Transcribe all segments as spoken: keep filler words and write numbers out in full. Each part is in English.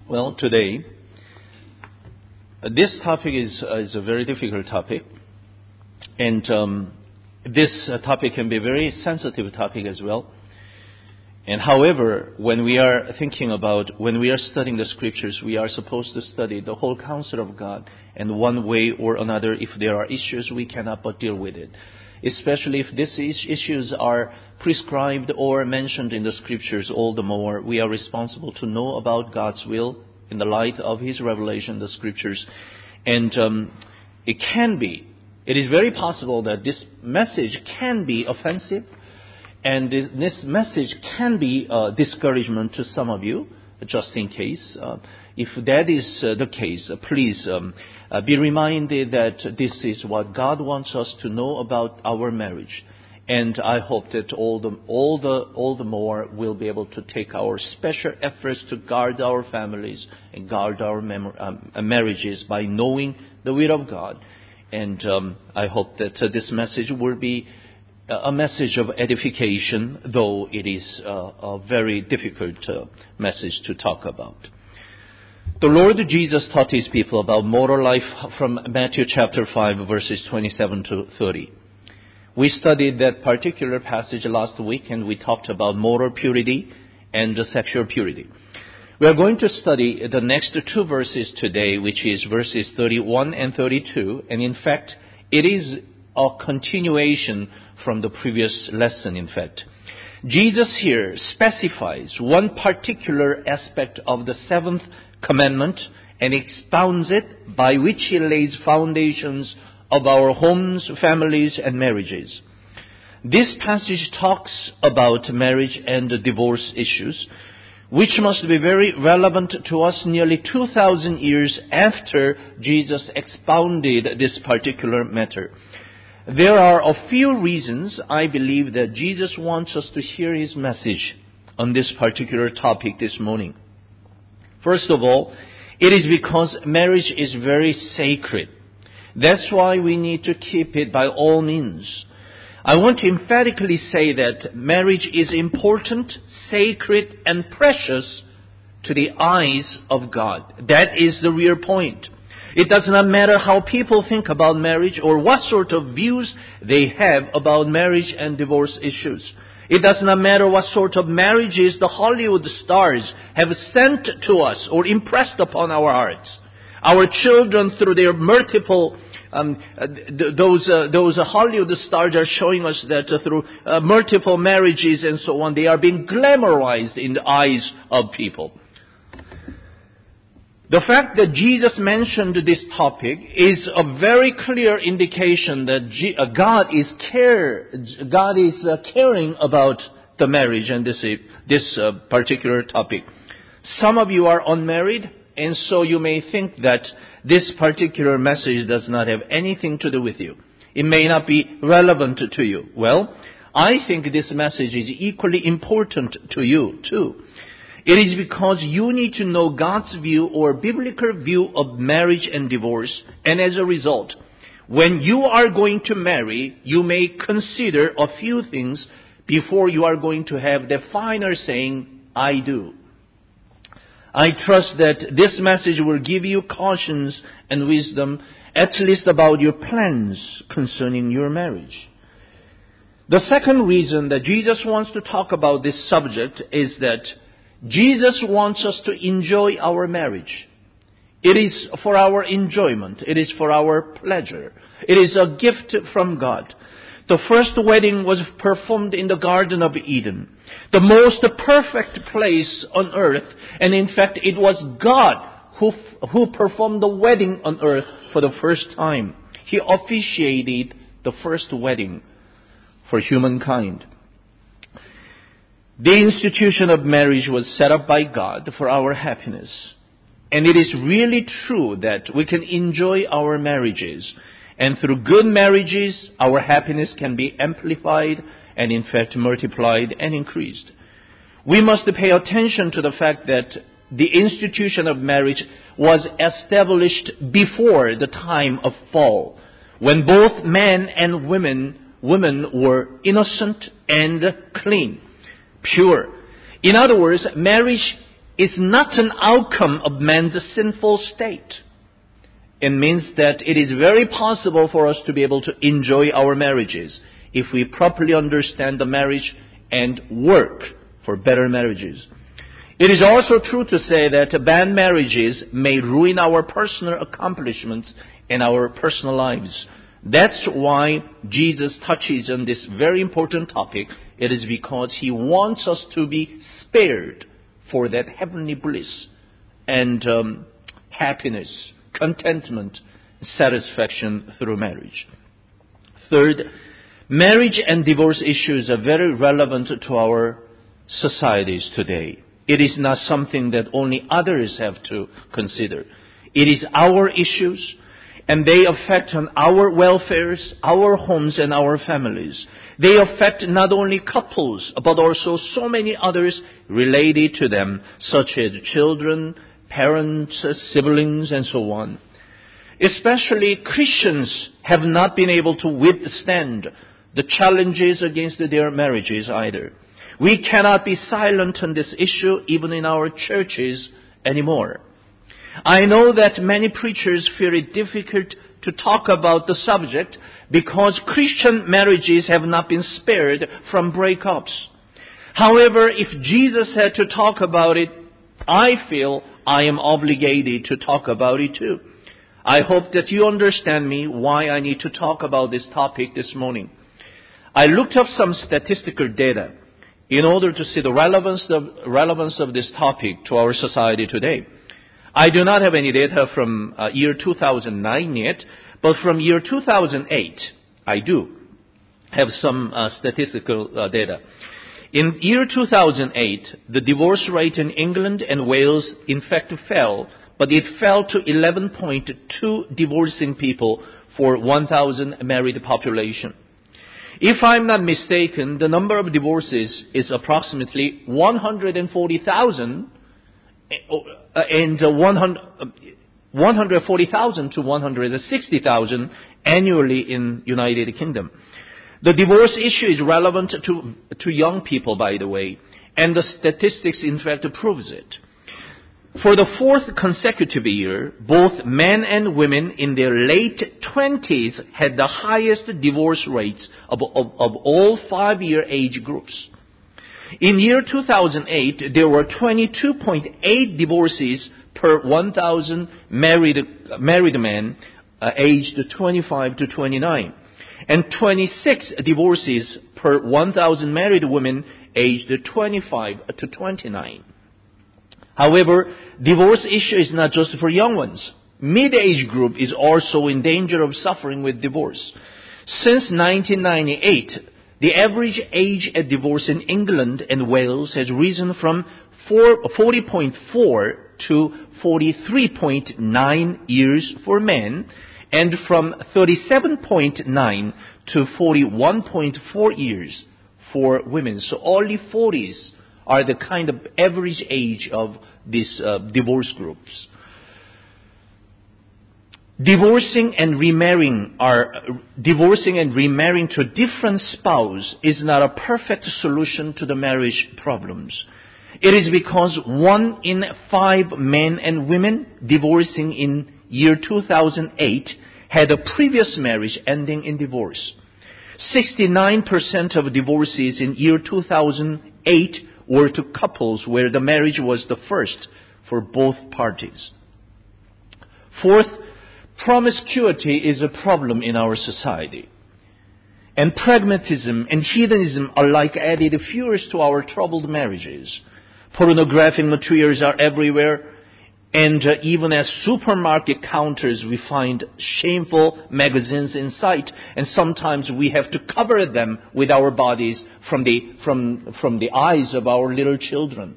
Well, today, uh, this topic is, uh, is a very difficult topic. And um, this uh, topic can be a very sensitive topic as well. And however, when we are thinking about, when we are studying the scriptures, we are supposed to study the whole counsel of God. And one way or another, if there are issues, we cannot but deal with it. Especially if these issues are prescribed or mentioned in the scriptures, all the more we are responsible to know about God's will in the light of His revelation, the scriptures. And um, it can be, it is very possible that this message can be offensive. And this, this message can be a discouragement to some of you, just in case. Uh, if that is uh, the case, uh, please um, uh, be reminded that this is what God wants us to know about our marriage. And I hope that all the all the all the more we'll be able to take our special efforts to guard our families and guard our mem- um, marriages by knowing the will of God. And um, I hope that uh, this message will be a message of edification, though it is uh, a very difficult uh, message to talk about. The Lord Jesus taught His people about moral life from Matthew chapter five, verses twenty-seven to thirty. We studied that particular passage last week, and we talked about moral purity and sexual purity. We are going to study the next two verses today, which is verses thirty-one and thirty-two, and in fact, it is a continuation from the previous lesson, in fact. Jesus here specifies one particular aspect of the seventh commandment and expounds it, by which He lays foundations of our homes, families, and marriages. This passage talks about marriage and divorce issues, which must be very relevant to us nearly two thousand years after Jesus expounded this particular matter. There are a few reasons I believe that Jesus wants us to hear His message on this particular topic this morning. First of all, it is because marriage is very sacred. That's why we need to keep it by all means. I want to emphatically say that marriage is important, sacred, and precious to the eyes of God. That is the real point. It does not matter how people think about marriage or what sort of views they have about marriage and divorce issues. It does not matter what sort of marriages the Hollywood stars have sent to us or impressed upon our hearts. Our children, through their multiple, um, th- those uh, those uh, Hollywood stars are showing us that uh, through uh, multiple marriages and so on, they are being glamorized in the eyes of people. The fact that Jesus mentioned this topic is a very clear indication that G- uh, God is care, God is uh, caring about the marriage and this uh, this uh, particular topic. Some of you are unmarried, and so you may think that this particular message does not have anything to do with you. It may not be relevant to you. Well, I think this message is equally important to you too. It is because you need to know God's view or biblical view of marriage and divorce. And as a result, when you are going to marry, you may consider a few things before you are going to have the final saying, I do. I trust that this message will give you cautions and wisdom, at least about your plans concerning your marriage. The second reason that Jesus wants to talk about this subject is that Jesus wants us to enjoy our marriage. It is for our enjoyment. It is for our pleasure. It is a gift from God. The first wedding was performed in the Garden of Eden, the most perfect place on earth. And in fact, it was God who, who performed the wedding on earth for the first time. He officiated the first wedding for humankind. The institution of marriage was set up by God for our happiness. And it is really true that we can enjoy our marriages. And through good marriages, our happiness can be amplified and in fact multiplied and increased. We must pay attention to the fact that the institution of marriage was established before the time of fall, when both men and women, women were innocent and clean. Pure. In other words, marriage is not an outcome of man's sinful state. It means that it is very possible for us to be able to enjoy our marriages if we properly understand the marriage and work for better marriages. It is also true to say that bad marriages may ruin our personal accomplishments and our personal lives. That's why Jesus touches on this very important topic. It is because He wants us to be spared for that heavenly bliss and um, happiness, contentment, satisfaction through marriage. Third, marriage and divorce issues are very relevant to our societies today. It is not something that only others have to consider. It is our issues, and they affect on our welfares, our homes, and our families. They affect not only couples, but also so many others related to them, such as children, parents, siblings, and so on. Especially Christians have not been able to withstand the challenges against their marriages either. We cannot be silent on this issue even in our churches anymore. I know that many preachers feel it difficult to talk about the subject because Christian marriages have not been spared from breakups. However, if Jesus had to talk about it, I feel I am obligated to talk about it too. I hope that you understand me why I need to talk about this topic this morning. I looked up some statistical data in order to see the relevance of, relevance of this topic to our society today. I do not have any data from uh, year two thousand nine yet, but from year two thousand eight, I do have some uh, statistical uh, data. In year two thousand eight, the divorce rate in England and Wales in fact fell, but it fell to eleven point two divorcing people for one thousand married population. If I'm not mistaken, the number of divorces is approximately one hundred forty thousand and one hundred forty thousand to one hundred sixty thousand annually in United Kingdom. The divorce issue is relevant to, to young people, by the way, and the statistics in fact proves it. For the fourth consecutive year, both men and women in their late twenties had the highest divorce rates of, of, of all five-year age groups. In year two thousand eight, there were twenty-two point eight divorces per one thousand married, married men uh, aged twenty-five to twenty-nine, and twenty-six divorces per one thousand married women aged twenty-five to twenty-nine. However, divorce issue is not just for young ones. Mid-age group is also in danger of suffering with divorce. Since nineteen ninety-eight, the average age at divorce in England and Wales has risen from forty point four to forty-three point nine years for men, and from thirty-seven point nine to forty-one point four years for women. So only forties are the kind of average age of these uh, divorce groups. Divorcing and remarrying are divorcing and remarrying to a different spouse is not a perfect solution to the marriage problems. It is because one in five men and women divorcing in year two thousand eight had a previous marriage ending in divorce. sixty-nine percent of divorces in year two thousand eight were to couples where the marriage was the first for both parties. Fourth, promiscuity is a problem in our society. And pragmatism and hedonism alike added fuels to our troubled marriages. Pornographic materials are everywhere, and uh, even at supermarket counters we find shameful magazines in sight, and sometimes we have to cover them with our bodies from the, from, from the eyes of our little children.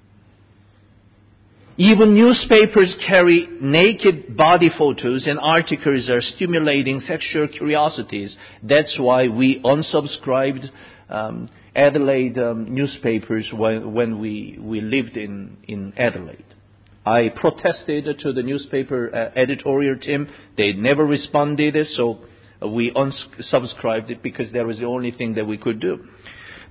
Even newspapers carry naked body photos, and articles are stimulating sexual curiosities. That's why we unsubscribed um, Adelaide um, newspapers when, when we, we lived in, in Adelaide. I protested to the newspaper uh, editorial team. They never responded, so we unsubscribed it because that was the only thing that we could do.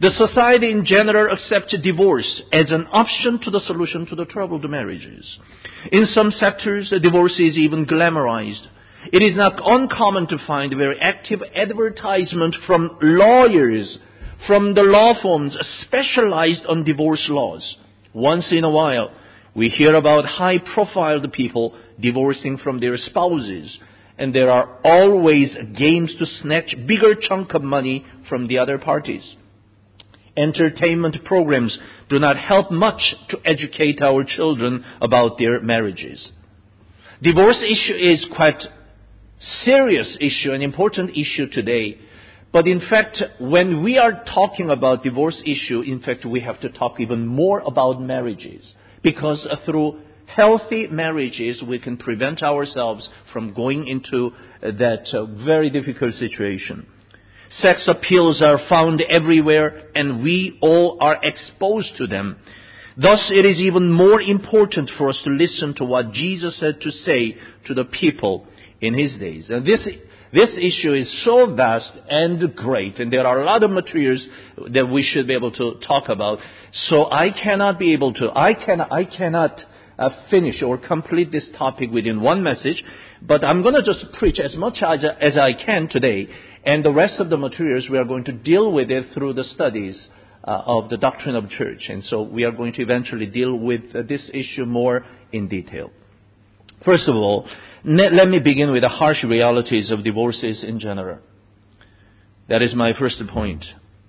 The society in general accepts divorce as an option to the solution to the troubled marriages. In some sectors, the divorce is even glamorized. It is not uncommon to find very active advertisement from lawyers, from the law firms specialized on divorce laws. Once in a while, we hear about high-profile people divorcing from their spouses, and there are always games to snatch bigger chunk of money from the other parties. Entertainment programs do not help much to educate our children about their marriages. Divorce issue is quite serious issue, an important issue today. But in fact, when we are talking about divorce issue, in fact, we have to talk even more about marriages. Because through healthy marriages, we can prevent ourselves from going into that uh, very difficult situation. Sex appeals are found everywhere, and we all are exposed to them. Thus, it is even more important for us to listen to what Jesus had to say to the people in his days. And this this issue is so vast and great, and there are a lot of materials that we should be able to talk about. So I cannot be able to, I can, I cannot uh, finish or complete this topic within one message, but I'm going to just preach as much as, as I can today, and the rest of the materials we are going to deal with it through the studies uh, of the doctrine of church. And so we are going to eventually deal with uh, this issue more in detail. First of all, let me begin with the harsh realities of divorces in general. That is my first point.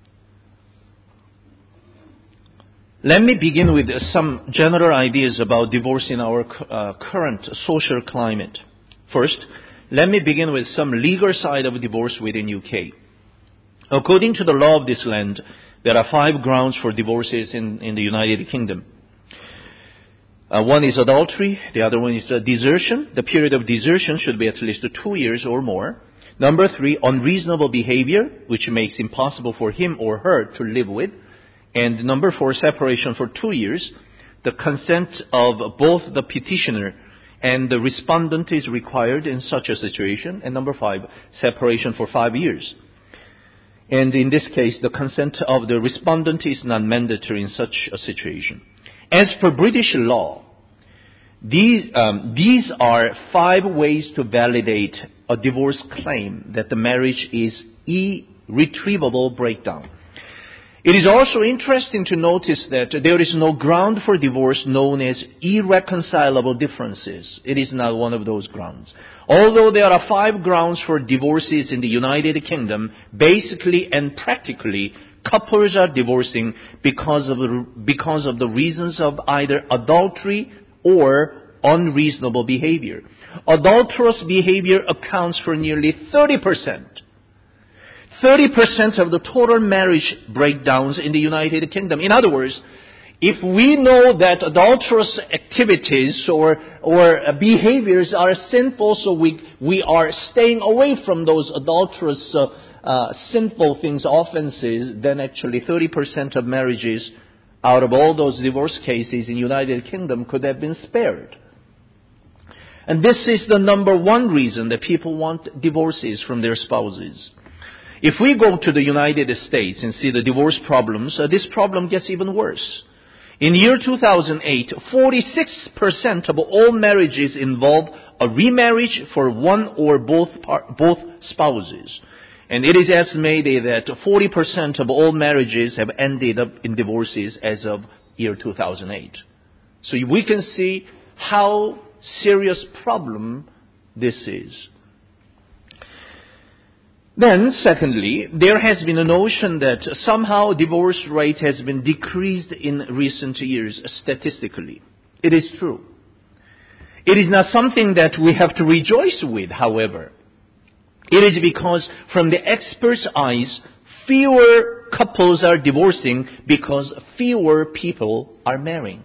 Let me begin with some general ideas about divorce in our uh, current social climate. First, let me begin with some legal side of divorce within U K. According to the law of this land, there are five grounds for divorces in, in the United Kingdom. Uh, one is adultery. The other one is uh, desertion. The period of desertion should be at least two years or more. Number three, unreasonable behavior, which makes it impossible for him or her to live with. And number four, separation for two years. The consent of both the petitioner and the respondent is required in such a situation. And number five, separation for five years. And in this case, the consent of the respondent is not mandatory in such a situation. As per British law, these, um, these are five ways to validate a divorce claim that the marriage is irretrievable breakdown. It is also interesting to notice that there is no ground for divorce known as irreconcilable differences. It is not one of those grounds. Although there are five grounds for divorces in the United Kingdom, basically and practically, couples are divorcing because of, because of the reasons of either adultery or unreasonable behavior. Adulterous behavior accounts for nearly thirty percent. thirty percent of the total marriage breakdowns in the United Kingdom. In other words, if we know that adulterous activities or, or behaviors are sinful, so we, we are staying away from those adulterous uh, Uh, sinful things, offenses, then actually thirty percent of marriages out of all those divorce cases in United Kingdom could have been spared. And this is the number one reason that people want divorces from their spouses. If we go to the United States and see the divorce problems, uh, this problem gets even worse. In year two thousand eight, forty-six percent of all marriages involve a remarriage for one or both par- both spouses. And it is estimated that forty percent of all marriages have ended up in divorces as of year two thousand eight. So we can see how serious problem this is. Then, secondly, there has been a notion that somehow divorce rate has been decreased in recent years statistically. It is true. It is not something that we have to rejoice with, however. It is because from the experts' eyes, fewer couples are divorcing because fewer people are marrying.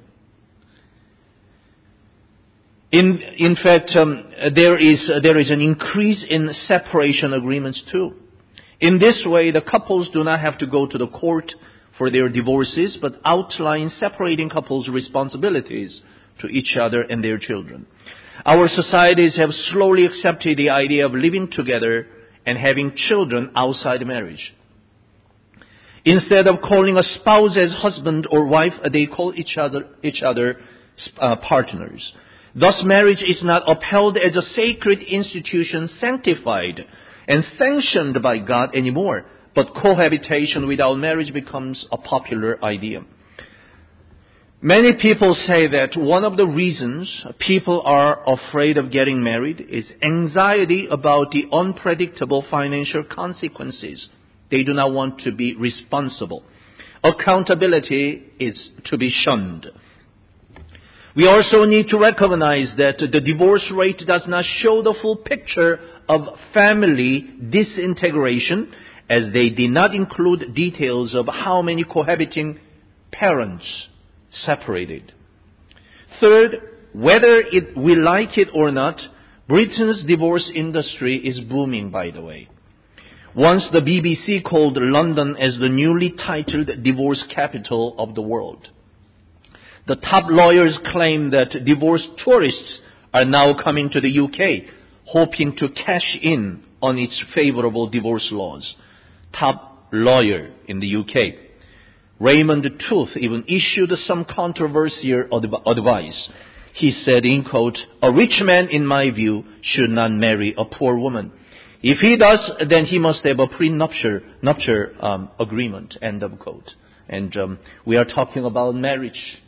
In, in fact, um, there is, uh, there is an increase in separation agreements too. In this way, the couples do not have to go to the court for their divorces, but outline separating couples' responsibilities to each other and their children. Our societies have slowly accepted the idea of living together and having children outside marriage. Instead of calling a spouse as husband or wife, they call each other, each other uh, partners. Thus, marriage is not upheld as a sacred institution sanctified and sanctioned by God anymore, but cohabitation without marriage becomes a popular idea. Many people say that one of the reasons people are afraid of getting married is anxiety about the unpredictable financial consequences. They do not want to be responsible. Accountability is to be shunned. We also need to recognize that the divorce rate does not show the full picture of family disintegration, as they did not include details of how many cohabiting parents separated. Third, whether it, we like it or not, Britain's divorce industry is booming, by the way. Once the B B C called London as the newly titled divorce capital of the world. The top lawyers claim that divorce tourists are now coming to the U K, hoping to cash in on its favorable divorce laws. Top lawyer in the U K. Raymond Tooth even issued some controversial advice. He said, in quote, "A rich man, in my view, should not marry a poor woman. If he does, then he must have a prenuptial nuptial, um, agreement," end of quote. And um, we are talking about marriage.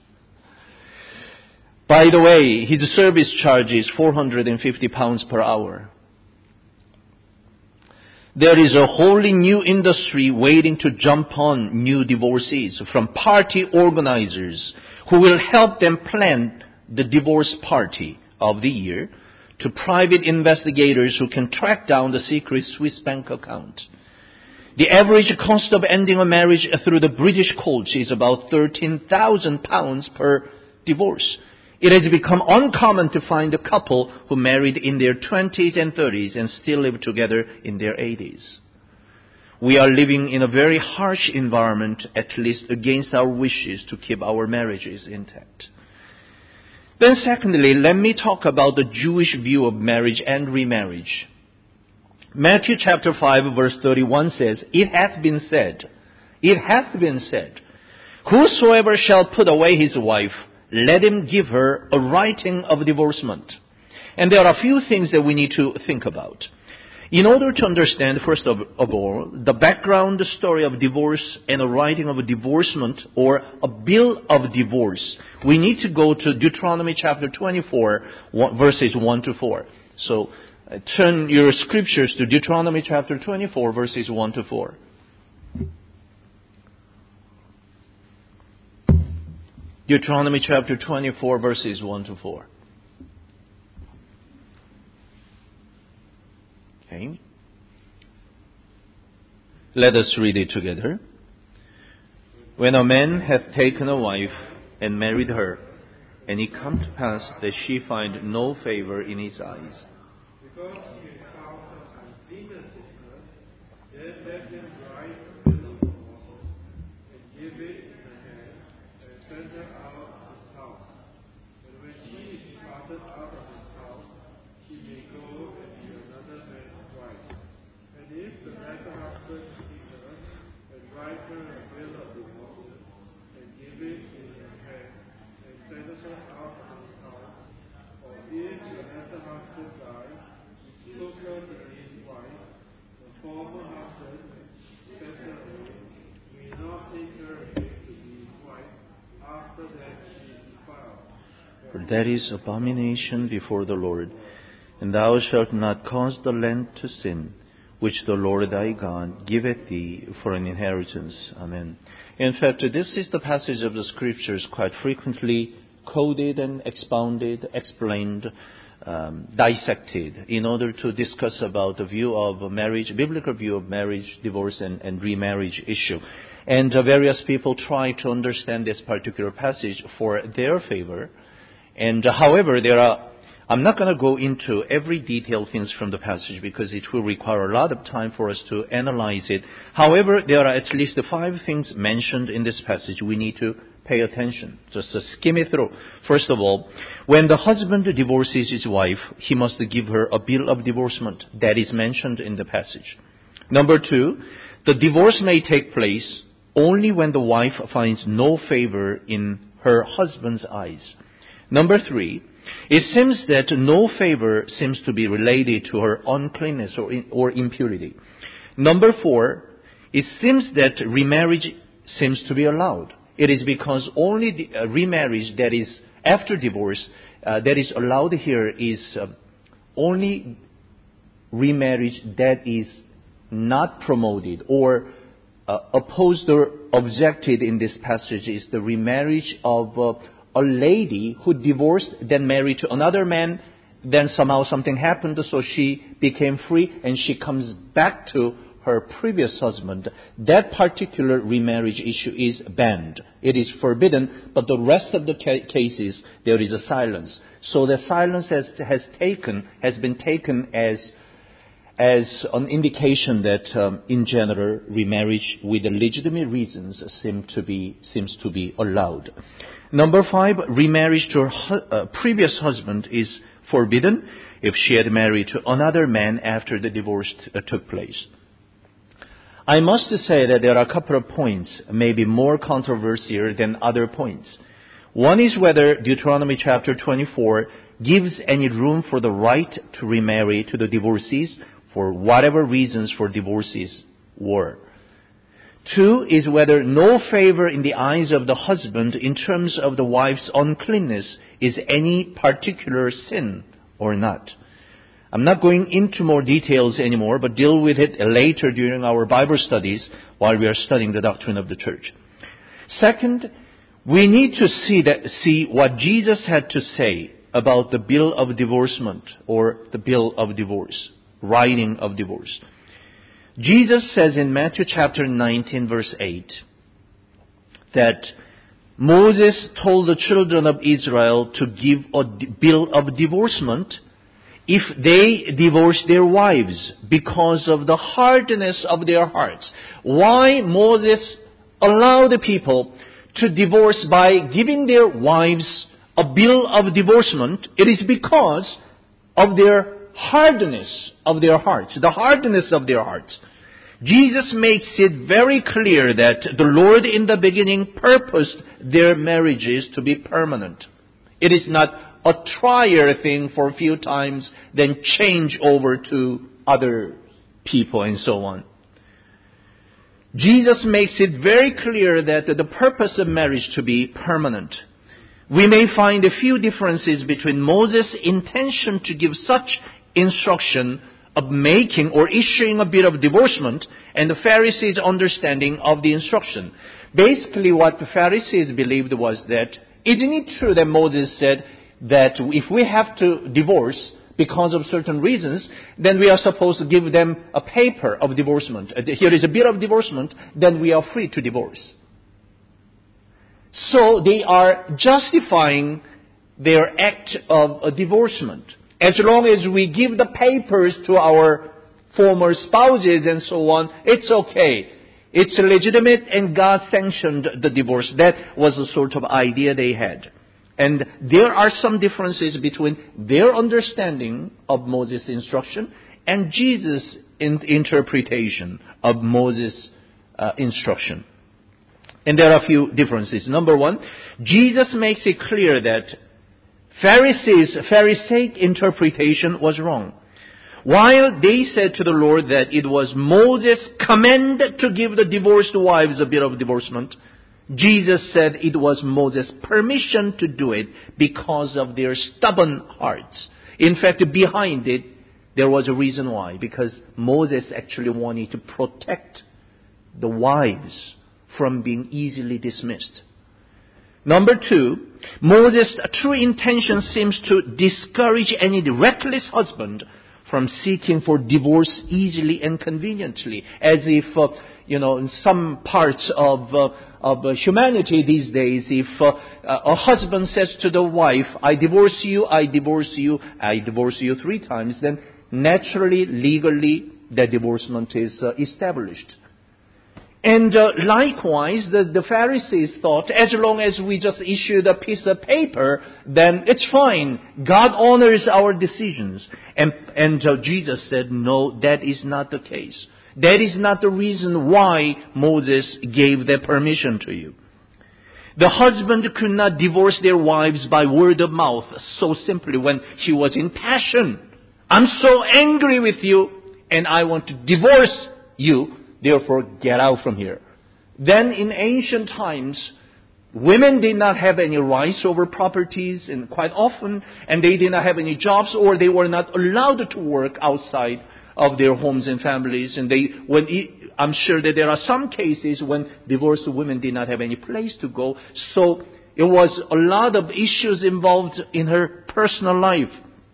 By the way, his service charge is four hundred fifty pounds per hour. There is a wholly new industry waiting to jump on new divorcees, from party organizers who will help them plan the divorce party of the year, to private investigators who can track down the secret Swiss bank account. The average cost of ending a marriage through the British courts is about thirteen thousand pounds per divorce. It has become uncommon to find a couple who married in their twenties and thirties and still live together in their eighties. We are living in a very harsh environment, at least against our wishes to keep our marriages intact. Then secondly, let me talk about the Jewish view of marriage and remarriage. Matthew chapter five verse thirty-one says, "It hath been said, it hath been said, whosoever shall put away his wife, let him give her a writing of divorcement." And there are a few things that we need to think about. In order to understand, first of, of all, the background, the story of divorce and a writing of a divorcement or a bill of divorce, we need to go to Deuteronomy chapter twenty-four, verses one to four. So uh, turn your scriptures to Deuteronomy chapter twenty-four, verses one to four. Deuteronomy chapter twenty-four, verses one to four. Okay. Let us read it together. "When a man hath taken a wife and married her, and it come to pass that she find no favor in his eyes, because he found her uncleanness in her, then let him write a bill of divorce and give it in her hand, and send her out of his house. And when she is departed out of his house, she may go and be another man's wife. And if the latter husband keep her, and write her a bill of divorce, and give it in her hand, and send her out of his house, or if the latter husband die, he took her to be his wife, the former husband sent her away, may not take her again to be his wife, after that she is defiled. For that is abomination before the Lord. And thou shalt not cause the land to sin, which the Lord thy God giveth thee for an inheritance." Amen. In fact, this is the passage of the scriptures quite frequently quoted and expounded, explained, um, dissected in order to discuss about the view of marriage, biblical view of marriage, divorce, and, and remarriage issue. And uh, various people try to understand this particular passage for their favor. And uh, however, there are I'm not going to go into every detailed things from the passage because it will require a lot of time for us to analyze it. However, there are at least five things mentioned in this passage we need to pay attention. Just to skim it through. First of all, when the husband divorces his wife, he must give her a bill of divorcement. That is mentioned in the passage. Number two, the divorce may take place only when the wife finds no favor in her husband's eyes. Number three, it seems that no favor seems to be related to her uncleanness or, in, or impurity. Number four, it seems that remarriage seems to be allowed. It is because only the uh, remarriage that is after divorce uh, that is allowed here is uh, only remarriage that is not promoted or uh, opposed or objected in this passage is the remarriage of uh, a lady who divorced, then married to another man, then somehow something happened, so she became free and she comes back to her previous husband. That particular remarriage issue is banned. It is forbidden, but the rest of the ca- cases, there is a silence. So the silence has, has taken, has been taken as as an indication that, um, in general, remarriage with legitimate reasons seem to be, seems to be allowed. Number five, remarriage to her hu- uh, previous husband is forbidden if she had married to another man after the divorce t- uh, took place. I must say that there are a couple of points, maybe more controversial than other points. One is whether Deuteronomy chapter twenty-four gives any room for the right to remarry to the divorcees for whatever reasons for divorces were. Two is whether no favor in the eyes of the husband in terms of the wife's uncleanness is any particular sin or not. I'm not going into more details anymore, but deal with it later during our Bible studies while we are studying the doctrine of the church. Second, we need to see that, see what Jesus had to say about the bill of divorcement or the bill of divorce, writing of divorce. Jesus says in Matthew chapter nineteen verse eight that Moses told the children of Israel to give a bill of divorcement if they divorce their wives because of the hardness of their hearts. Why Moses allowed the people to divorce by giving their wives a bill of divorcement? It is because of their hardness of their hearts, the hardness of their hearts. Jesus makes it very clear that the Lord in the beginning purposed their marriages to be permanent. It is not a trial thing for a few times, then change over to other people and so on. Jesus makes it very clear that the purpose of marriage to be permanent. We may find a few differences between Moses' intention to give such instruction of making or issuing a bill of divorcement and the Pharisees' understanding of the instruction. Basically, what the Pharisees believed was that, isn't it true that Moses said that if we have to divorce because of certain reasons, then we are supposed to give them a paper of divorcement. Here is a bill of divorcement, then we are free to divorce. So they are justifying their act of a divorcement. As long as we give the papers to our former spouses and so on, it's okay. It's legitimate and God sanctioned the divorce. That was the sort of idea they had. And there are some differences between their understanding of Moses' instruction and Jesus' in- interpretation of Moses' uh, instruction. And there are a few differences. Number one, Jesus makes it clear that Pharisees' Pharisaic interpretation was wrong. While they said to the Lord that it was Moses' command to give the divorced wives a bill of divorcement, Jesus said it was Moses' permission to do it because of their stubborn hearts. In fact, behind it, there was a reason why. Because Moses actually wanted to protect the wives from being easily dismissed. Number two, Moses' true intention seems to discourage any reckless husband from seeking for divorce easily and conveniently, as if, uh, you know, in some parts of uh, of uh, humanity these days, if uh, a husband says to the wife, "I divorce you, I divorce you, I divorce you three times," then naturally, legally, the divorcement is uh, established. And uh, likewise, the, the Pharisees thought, as long as we just issued a piece of paper, then it's fine. God honors our decisions. And, and uh, Jesus said, no, that is not the case. That is not the reason why Moses gave that permission to you. The husband could not divorce their wives by word of mouth so simply when she was in passion. I'm so angry with you and I want to divorce you, therefore get out from here. Then in ancient times, women did not have any rights over properties and quite often, and they did not have any jobs or they were not allowed to work outside of their homes and families. And they, when it, I'm sure that there are some cases when divorced women did not have any place to go. So it was a lot of issues involved in her personal life.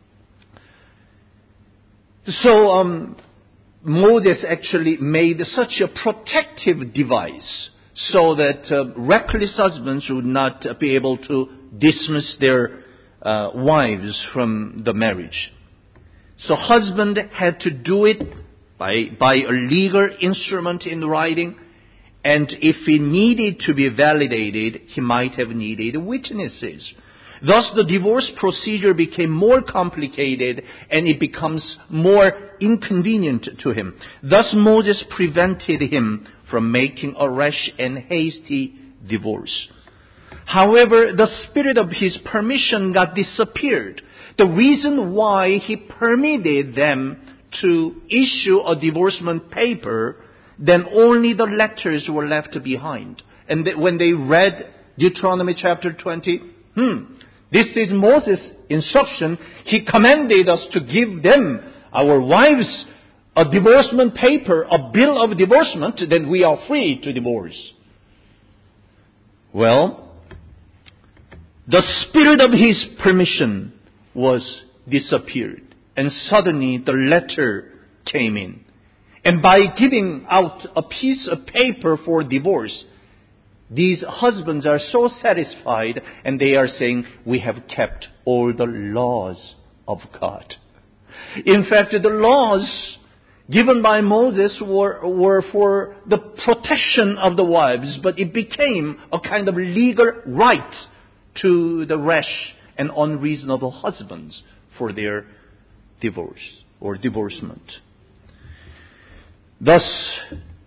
So um, Moses actually made such a protective device so that uh, reckless husbands would not be able to dismiss their uh, wives from the marriage. So husband had to do it by, by a legal instrument in writing, and if he needed to be validated, he might have needed witnesses. Thus the divorce procedure became more complicated and it becomes more inconvenient to him. Thus Moses prevented him from making a rash and hasty divorce. However, the spirit of his permission got disappeared. The reason why he permitted them to issue a divorcement paper, then only the letters were left behind. And when they read Deuteronomy chapter twenty, hmm, this is Moses' instruction. He commanded us to give them, our wives, a divorcement paper, a bill of divorcement, then we are free to divorce. Well, the spirit of his permission was disappeared. And suddenly the letter came in. And by giving out a piece of paper for divorce, these husbands are so satisfied and they are saying, we have kept all the laws of God. In fact, the laws given by Moses were, were for the protection of the wives, but it became a kind of legal right to the rash and unreasonable husbands for their divorce or divorcement. Thus,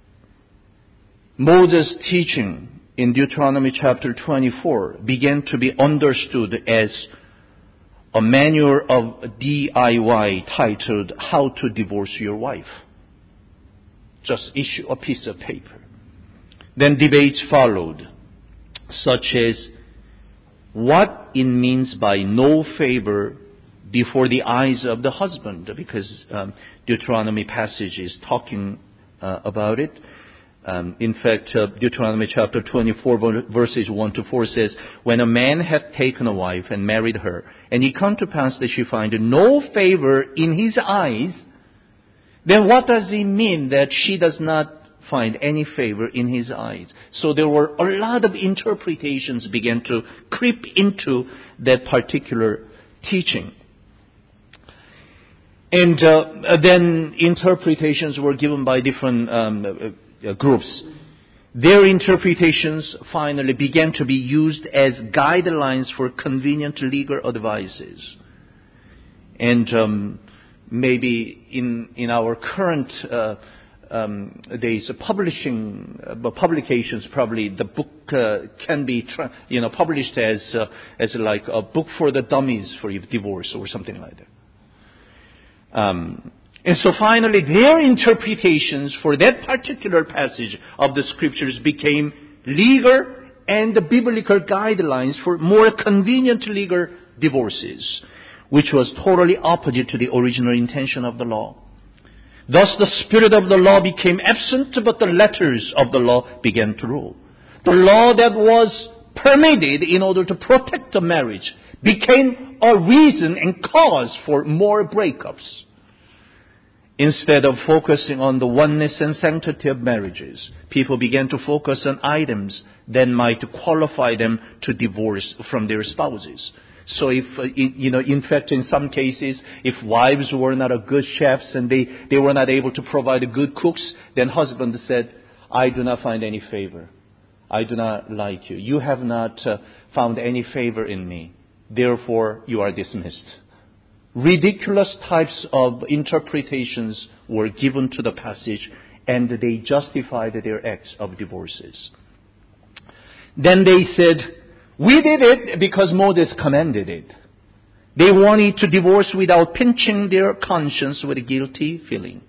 Moses' teaching in Deuteronomy chapter twenty-four began to be understood as a manual of D I Y titled How to Divorce Your Wife. Just issue a piece of paper. Then debates followed, such as what it means by no favor before the eyes of the husband, because um, Deuteronomy passage is talking uh, about it. Um, in fact, uh, Deuteronomy chapter twenty-four, verses one to four says, when a man hath taken a wife and married her, and it come to pass that she find no favor in his eyes, then what does it mean that she does not find any favor in his eyes? So there were a lot of interpretations began to creep into that particular teaching. And uh, then interpretations were given by different um, uh, groups. Their interpretations finally began to be used as guidelines for convenient legal advices. And um, maybe in in our current uh, um, days, publishing uh, publications, probably the book uh, can be tra- you know published as uh, as like a book for the dummies for divorce or something like that. Um, and so finally, their interpretations for that particular passage of the scriptures became legal and the biblical guidelines for more convenient legal divorces, which was totally opposite to the original intention of the law. Thus, the spirit of the law became absent, but the letters of the law began to rule. The law that was permitted in order to protect the marriage became a reason and cause for more breakups. Instead of focusing on the oneness and sanctity of marriages, people began to focus on items that might qualify them to divorce from their spouses. So if, you know, in fact, in some cases, if wives were not a good chefs and they, they were not able to provide good cooks, then husband said, I do not find any favor. I do not like you. You have not uh, found any favor in me. Therefore, you are dismissed. Ridiculous types of interpretations were given to the passage, and they justified their acts of divorces. Then they said, we did it because Moses commanded it. They wanted to divorce without pinching their conscience with a guilty feeling.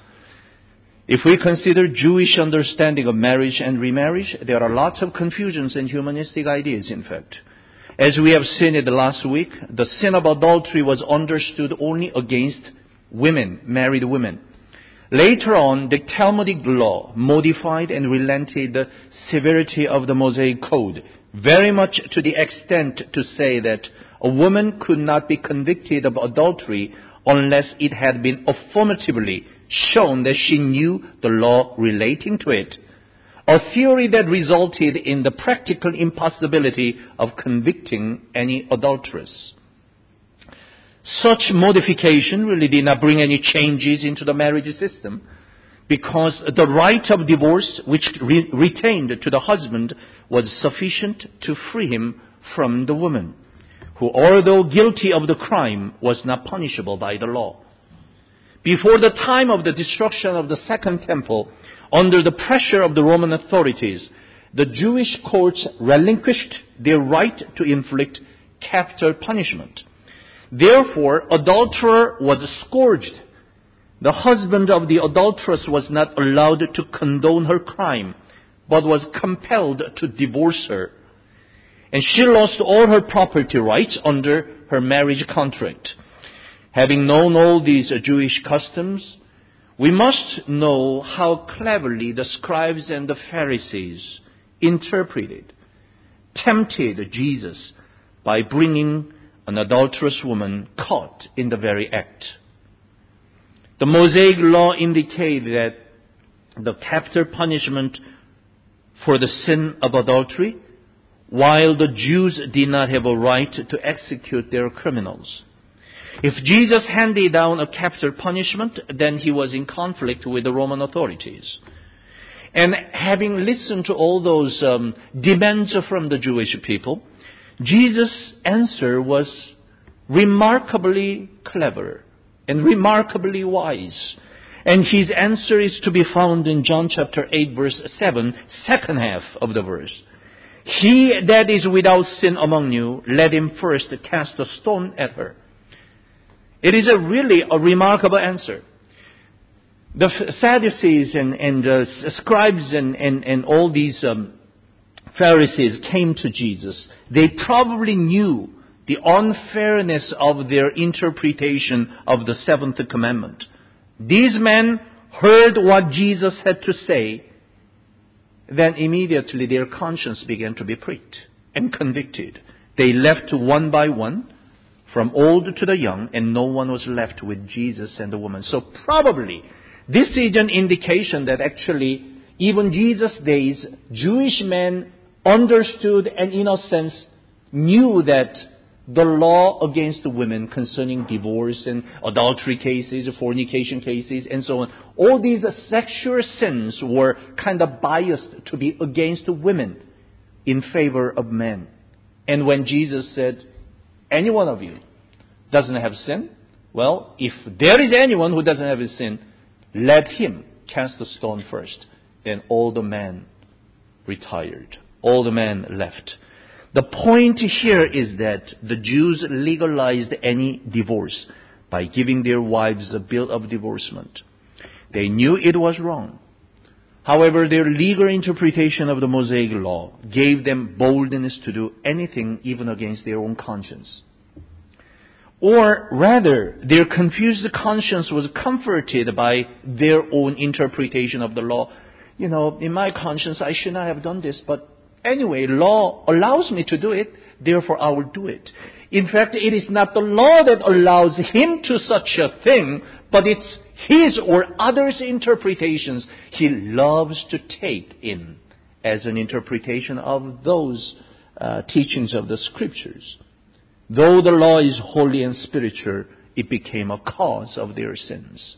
If we consider Jewish understanding of marriage and remarriage, there are lots of confusions and humanistic ideas, in fact. As we have seen it last week, the sin of adultery was understood only against women, married women. Later on, the Talmudic law modified and relented the severity of the Mosaic Code, very much to the extent to say that a woman could not be convicted of adultery unless it had been affirmatively shown that she knew the law relating to it, a theory that resulted in the practical impossibility of convicting any adulteress. Such modification really did not bring any changes into the marriage system, because the right of divorce, which re- retained to the husband, was sufficient to free him from the woman, who, although guilty of the crime, was not punishable by the law. Before the time of the destruction of the Second Temple, under the pressure of the Roman authorities, the Jewish courts relinquished their right to inflict capital punishment. Therefore, adulterer was scourged. The husband of the adulteress was not allowed to condone her crime, but was compelled to divorce her. And she lost all her property rights under her marriage contract. Having known all these Jewish customs, we must know how cleverly the scribes and the Pharisees interpreted, tempted Jesus by bringing an adulterous woman caught in the very act. The Mosaic law indicated that the capital punishment for the sin of adultery, while the Jews did not have a right to execute their criminals. If Jesus handed down a capital punishment, then he was in conflict with the Roman authorities. And having listened to all those um, demands from the Jewish people, Jesus' answer was remarkably clever and remarkably wise. And his answer is to be found in John chapter eight, verse seven, second half of the verse. He that is without sin among you, let him first cast a stone at her. It is a really a remarkable answer. The Sadducees and, and uh, scribes and, and, and all these um, Pharisees came to Jesus. They probably knew the unfairness of their interpretation of the seventh commandment. These men heard what Jesus had to say. Then immediately their conscience began to be pricked and convicted. They left one by one, from old to the young, and no one was left with Jesus and the woman. So probably this is an indication that actually even Jesus' days, Jewish men understood and in a sense knew that the law against the women concerning divorce and adultery cases, fornication cases, and so on, all these sexual sins were kind of biased to be against the women in favor of men. And when Jesus said, any one of you doesn't have sin, well, if there is anyone who doesn't have a sin, let him cast the stone first. Then all the men retired. All the men left. The point here is that the Jews legalized any divorce by giving their wives a bill of divorcement. They knew it was wrong. However, their legal interpretation of the Mosaic law gave them boldness to do anything even against their own conscience. Or rather, their confused conscience was comforted by their own interpretation of the law. You know, in my conscience, I should not have done this, but anyway, law allows me to do it, therefore I will do it. In fact, it is not the law that allows him to such a thing, but it's his or others' interpretations he loves to take in as an interpretation of those uh, teachings of the Scriptures. Though the law is holy and spiritual, it became a cause of their sins.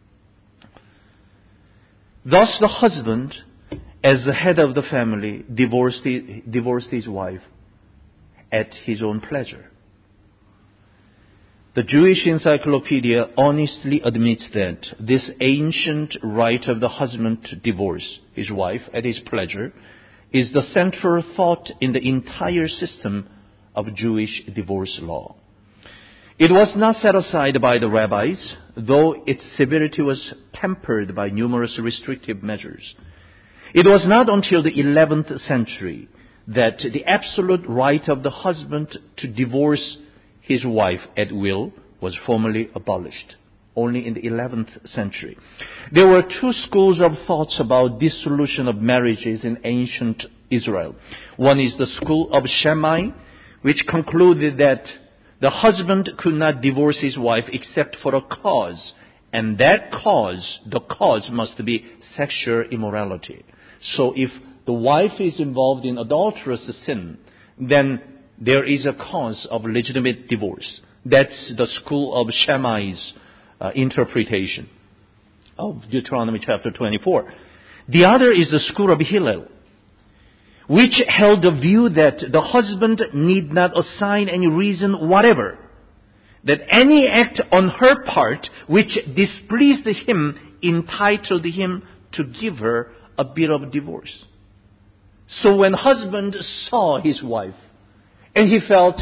Thus the husband, as the head of the family, divorced, divorced his wife at his own pleasure. The Jewish Encyclopedia honestly admits that this ancient right of the husband to divorce his wife at his pleasure is the central thought in the entire system of Jewish divorce law. It was not set aside by the rabbis, though its severity was tempered by numerous restrictive measures. It was not until the eleventh century that the absolute right of the husband to divorce his wife at will was formally abolished. Only in the eleventh century. There were two schools of thoughts about dissolution of marriages in ancient Israel. One is the school of Shammai, which concluded that the husband could not divorce his wife except for a cause, and that cause, the cause must be sexual immorality. So if the wife is involved in adulterous sin, then there is a cause of legitimate divorce. That's the school of Shammai's uh, interpretation of Deuteronomy chapter twenty-four. The other is the school of Hillel, which held the view that the husband need not assign any reason whatever, that any act on her part which displeased him entitled him to give her a bit of divorce. So when husband saw his wife and he felt,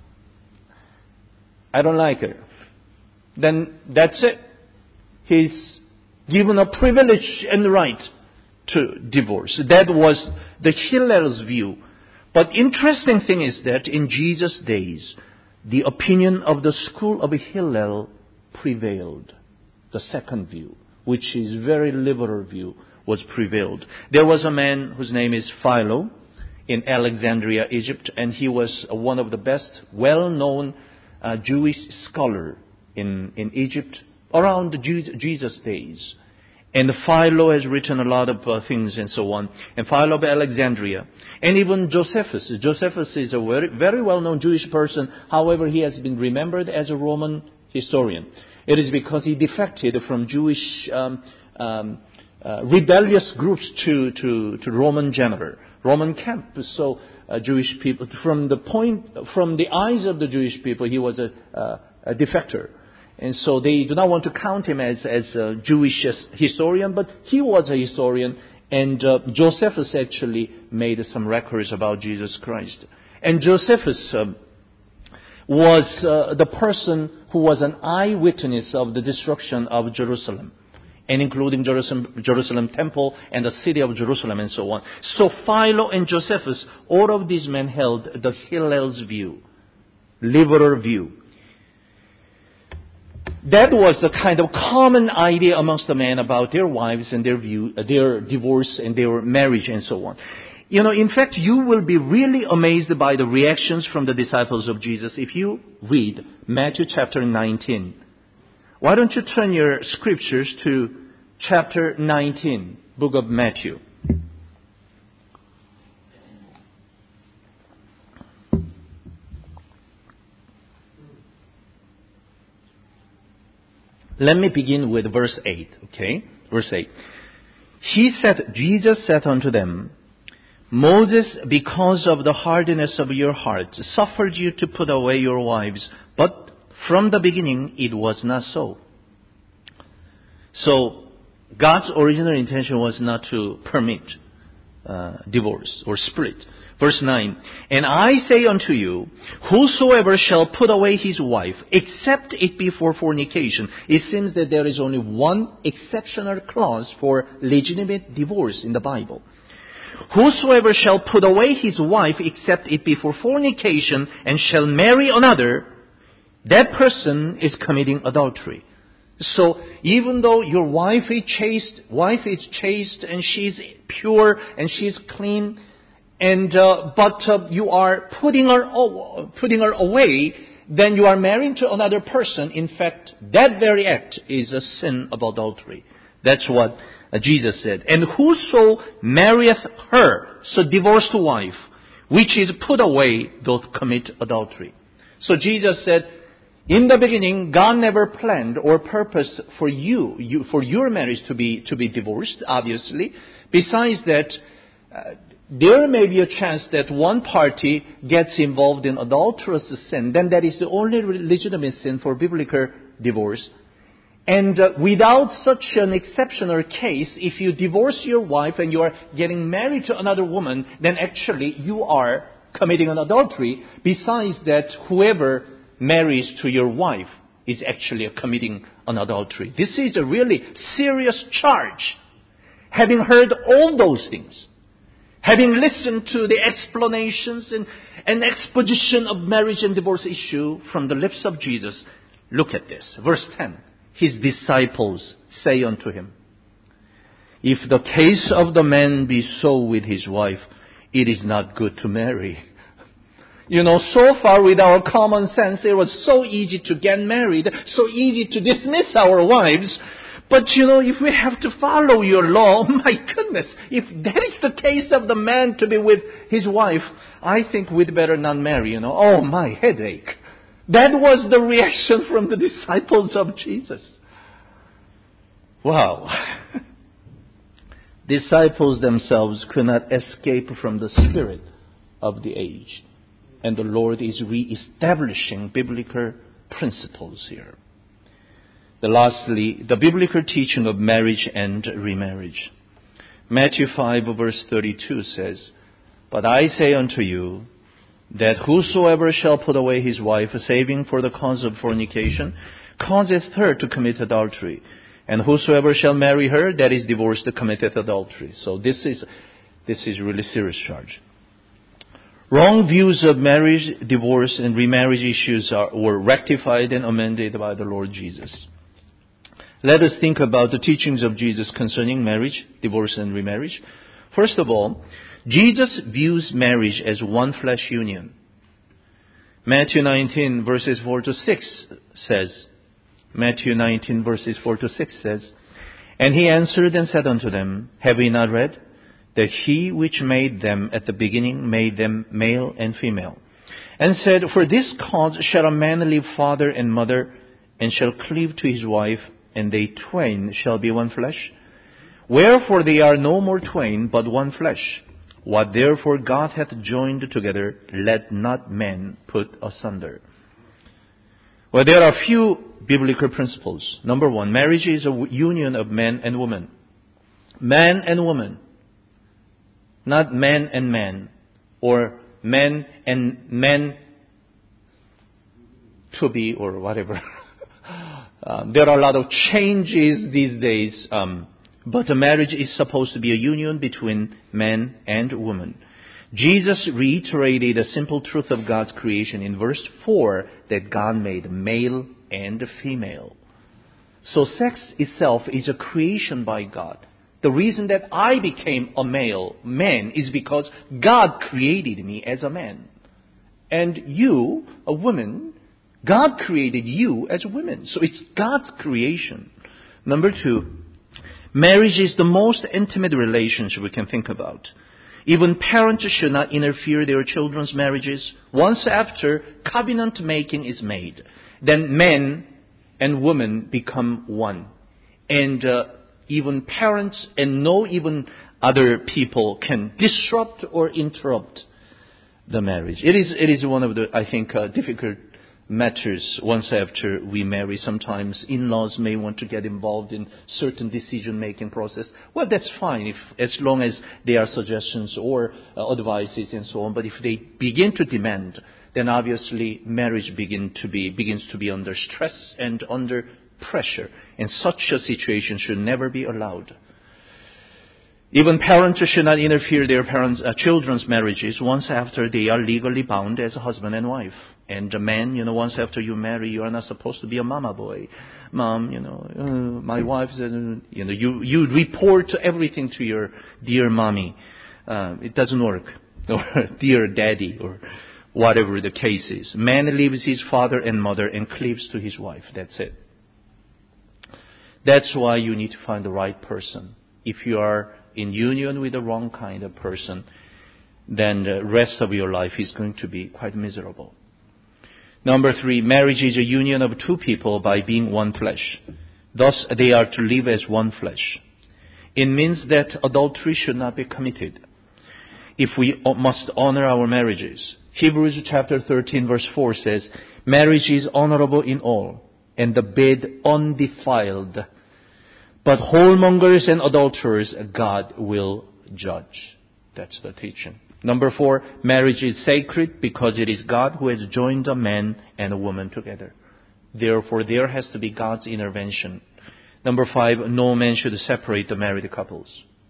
I don't like her, then that's it. He's given a privilege and right to divorce. That was the Hillel's view. But interesting thing is that in Jesus' days, the opinion of the school of Hillel prevailed. The second view, which is very liberal view, was prevailed. There was a man whose name is Philo in Alexandria, Egypt, and he was one of the best well-known uh, Jewish scholar in, in Egypt around the Jesus days. And Philo has written a lot of uh, things and so on. And Philo of Alexandria. And even Josephus. Josephus is a very, very well-known Jewish person. However, he has been remembered as a Roman historian. It is because he defected from Jewish um, um, uh, rebellious groups to, to, to Roman general, Roman camp. So uh, Jewish people, from the point, from the eyes of the Jewish people, he was a, uh, a defector. And so they do not want to count him as, as a Jewish historian, but he was a historian. And uh, Josephus actually made some records about Jesus Christ. And Josephus uh, was uh, the person who was an eyewitness of the destruction of Jerusalem, and including Jerusalem, Jerusalem temple and the city of Jerusalem and so on. So Philo and Josephus, all of these men held the Hillel's view, liberal view. That was the kind of common idea amongst the men about their wives and their view, their divorce and their marriage and so on. You know, in fact, you will be really amazed by the reactions from the disciples of Jesus if you read Matthew chapter nineteen. Why don't you turn your scriptures to chapter nineteen, book of Matthew. Let me begin with verse eight, okay? Verse eight. He said, Jesus said unto them, Moses, because of the hardness of your heart, suffered you to put away your wives, but from the beginning it was not so. So, God's original intention was not to permit uh, divorce or split. Verse nine, and I say unto you, whosoever shall put away his wife, except it be for fornication. It seems that there is only one exceptional clause for legitimate divorce in the Bible. Whosoever shall put away his wife, except it be for fornication, and shall marry another, that person is committing adultery. So even though your wife is chaste, wife is chaste, and she's pure, and she's clean, And uh, but uh, you are putting her putting her away, then you are marrying to another person. In fact, that very act is a sin of adultery. That's what uh, Jesus said. And whoso marrieth her, so divorced wife, which is put away, doth commit adultery. So Jesus said, in the beginning, God never planned or purposed for you, you for your marriage to be to be divorced. Obviously, besides that. Uh, there may be a chance that one party gets involved in adulterous sin, then that is the only legitimate sin for biblical divorce. And uh, without such an exceptional case, if you divorce your wife and you are getting married to another woman, then actually you are committing an adultery. Besides that, whoever marries to your wife is actually committing an adultery. This is a really serious charge. Having heard all those things, having listened to the explanations and, and exposition of marriage and divorce issue from the lips of Jesus, look at this. Verse ten. His disciples say unto him, if the case of the man be so with his wife, it is not good to marry. You know, so far with our common sense, it was so easy to get married, so easy to dismiss our wives. But you know, if we have to follow your law, my goodness, if that is the case of the man to be with his wife, I think we'd better not marry, you know. Oh, my headache. That was the reaction from the disciples of Jesus. Wow. Disciples themselves could not escape from the spirit of the age. And the Lord is re-establishing biblical principles here. The lastly, the biblical teaching of marriage and remarriage. Matthew five verse thirty-two says, but I say unto you, that whosoever shall put away his wife, saving for the cause of fornication, causeth her to commit adultery. And whosoever shall marry her, that is divorced, committeth adultery. So this is, this is really serious charge. Wrong views of marriage, divorce, and remarriage issues are, were rectified and amended by the Lord Jesus. Let us think about the teachings of Jesus concerning marriage, divorce, and remarriage. First of all, Jesus views marriage as one flesh union. Matthew nineteen verses four to six says, Matthew nineteen verses four to six says, and he answered and said unto them, have ye not read, that he which made them at the beginning made them male and female, and said, for this cause shall a man leave father and mother, and shall cleave to his wife, and they twain shall be one flesh? Wherefore they are no more twain, but one flesh. What therefore God hath joined together, let not man put asunder. Well, there are a few biblical principles. Number one, marriage is a union of man and woman. Man and woman. Not man and man. Or men and men to be, or whatever. um, there are a lot of changes these days. Um, But a marriage is supposed to be a union between man and woman. Jesus reiterated a simple truth of God's creation in verse four, that God made male and female. So sex itself is a creation by God. The reason that I became a male man is because God created me as a man. And you, a woman, God created you as a woman. So it's God's creation. Number two, marriage is the most intimate relationship we can think about. Even parents should not interfere their children's marriages. Once after covenant making is made, then men and women become one. And uh, even parents and no even other people can disrupt or interrupt the marriage. It is, it is one of the, I think, uh, difficult matters once after we marry. Sometimes in-laws may want to get involved in certain decision-making process. Well, that's fine if, as long as there are suggestions or uh, advices and so on. But if they begin to demand, then obviously marriage begin to be, begins to be under stress and under pressure. And such a situation should never be allowed. Even parents should not interfere their parents' uh, children's marriages once after they are legally bound as a husband and wife. And the man, you know, once after you marry, you are not supposed to be a mama boy. Mom, you know, uh, my wife says, you know, you, you report everything to your dear mommy. Uh, it doesn't work. Or dear daddy, or whatever the case is. Man leaves his father and mother and cleaves to his wife. That's it. That's why you need to find the right person. If you are in union with the wrong kind of person, then the rest of your life is going to be quite miserable. Number three, marriage is a union of two people by being one flesh. Thus, they are to live as one flesh. It means that adultery should not be committed. if we must honor our marriages. Hebrews chapter thirteen verse four says, marriage is honorable in all, and the bed undefiled. But whoremongers and adulterers God will judge. That's the teaching. Number four, marriage is sacred because it is God who has joined a man and a woman together. Therefore, there has to be God's intervention. Number five, no man should separate the married couples.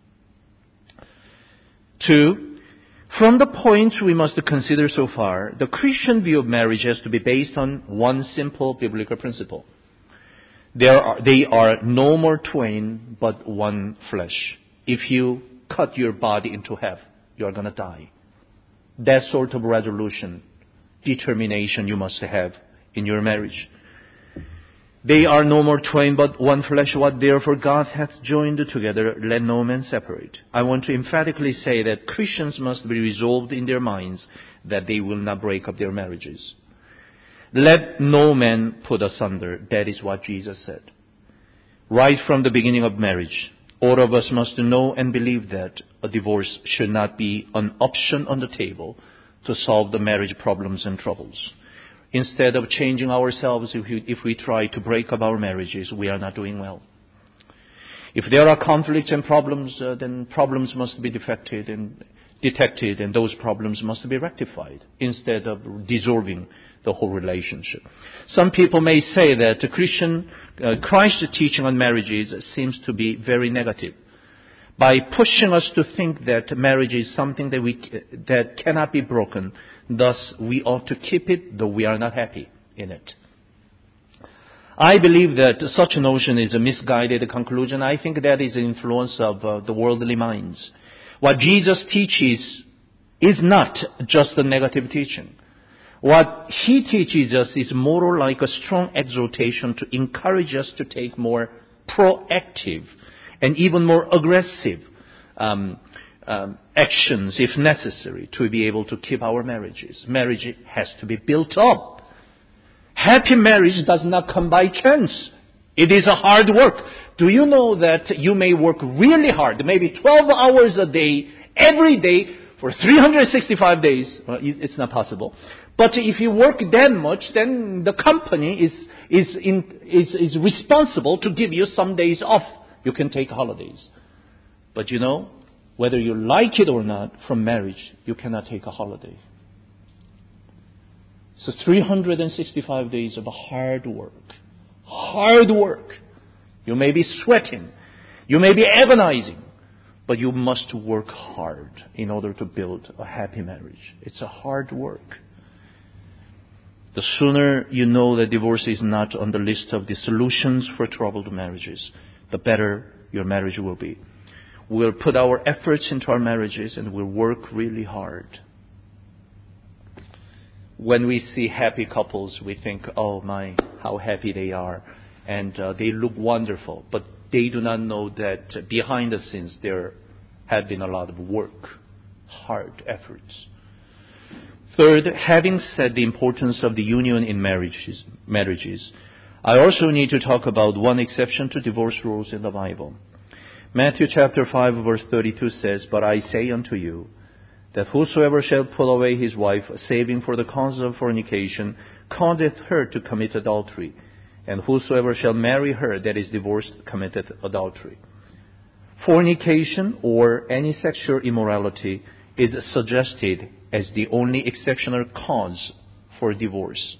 Two, from the points we must consider so far, the Christian view of marriage has to be based on one simple biblical principle. There are, they are no more twain, but one flesh. If you cut your body into half, you are going to die. That sort of resolution, determination you must have in your marriage. They are no more twain, but one flesh. What therefore God hath joined together, let no man separate. I want to emphatically say that Christians must be resolved in their minds that they will not break up their marriages. Let no man put asunder. That is what Jesus said. Right from the beginning of marriage, all of us must know and believe that a divorce should not be an option on the table to solve the marriage problems and troubles. Instead of changing ourselves, if we, if we try to break up our marriages, we are not doing well. If there are conflicts and problems, uh, then problems must be defected and detected, and those problems must be rectified instead of dissolving the whole relationship. Some people may say that the Christian, uh, Christ's teaching on marriages seems to be very negative, by pushing us to think that marriage is something that we that cannot be broken. Thus, we ought to keep it, though we are not happy in it. I believe that such a notion is a misguided conclusion. I think that is the influence of uh, the worldly minds. What Jesus teaches is not just a negative teaching. What He teaches us is more like a strong exhortation to encourage us to take more proactive and even more aggressive um, um, actions, if necessary, to be able to keep our marriages. Marriage has to be built up. Happy marriage does not come by chance. It is a hard work. Do you know that you may work really hard, maybe twelve hours a day, every day, for three hundred sixty-five days? Well, it's not possible. But if you work that much, then the company is, is, in, is, is responsible to give you some days off. You can take holidays. But you know, whether you like it or not, from marriage, you cannot take a holiday. So three hundred sixty-five days of hard work. Hard work. You may be sweating. You may be agonizing. But you must work hard in order to build a happy marriage. It's a hard work. The sooner you know that divorce is not on the list of the solutions for troubled marriages, the better your marriage will be. We'll put our efforts into our marriages and we'll work really hard. When we see happy couples, we think, oh my, how happy they are. And uh, they look wonderful. But they do not know that behind the scenes there had been a lot of work, hard efforts. Third, having said the importance of the union in marriages, marriages, I also need to talk about one exception to divorce rules in the Bible. Matthew chapter five verse thirty-two says, but I say unto you, that whosoever shall pull away his wife, saving for the cause of fornication, causeth her to commit adultery. And whosoever shall marry her that is divorced, committeth adultery. Fornication or any sexual immorality is suggested as the only exceptional cause for divorce.